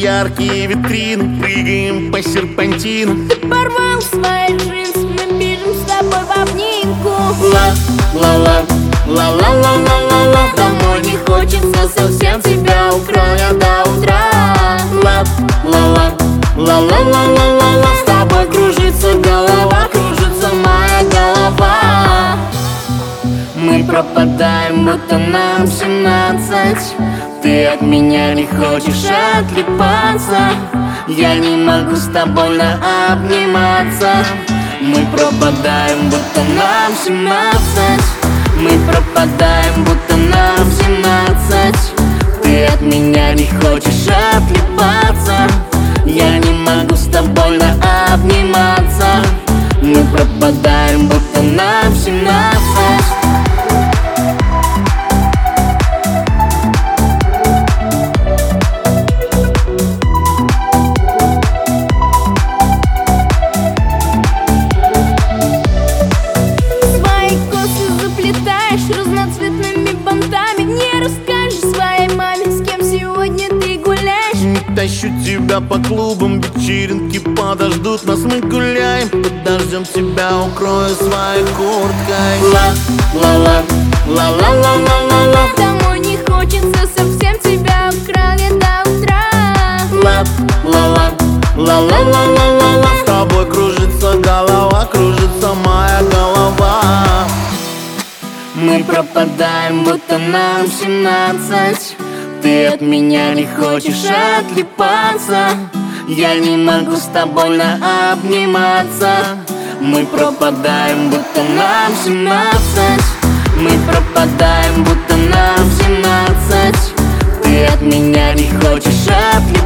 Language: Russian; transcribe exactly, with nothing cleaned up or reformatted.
яркие витрины, прыгаем по серпантину. Ты порвал свои джинсы, мы бежим с тобой в обнимку. Ла-ла-ла, ла-ла-ла-ла-ла-ла. Домой не хочется совсем, тебя укрою я до утра. Ла-ла-ла, ла-ла-ла-ла-ла-ла. С тобой кружится голова, кружится моя голова. Мы пропадаем, будто нам семнадцать. Ты от меня не хочешь отлипаться. Я не могу с тобой обниматься. Мы пропадаем, будто нам семнадцать. Мы пропадаем, будто нам семнадцать. Ты от меня не хочешь отлипаться. Я не могу с тобой обниматься. Мы пропадаем, будто нам семнадцать. Разноцветными бантами не расскажешь своей маме, с кем сегодня ты гуляешь. Не тащу тебя по клубам, вечеринки подождут нас, мы гуляем. Под дождем тебя укрою своей курткой. Ла-ла-ла, ла-ла-ла-ла-ла-ла. Домой не хочется совсем, тебя украли до утра. Ла-ла-ла, ла-ла-ла-ла-ла-ла. С тобой кружится голова, кружится моя голова. Мы пропадаем, будто нам семнадцать. Ты от меня не хочешь отлипаться. Я не могу с тобой обниматься. Мы пропадаем, будто нам семнадцать. Мы пропадаем, будто нам семнадцать. Ты от меня не хочешь отлипаться.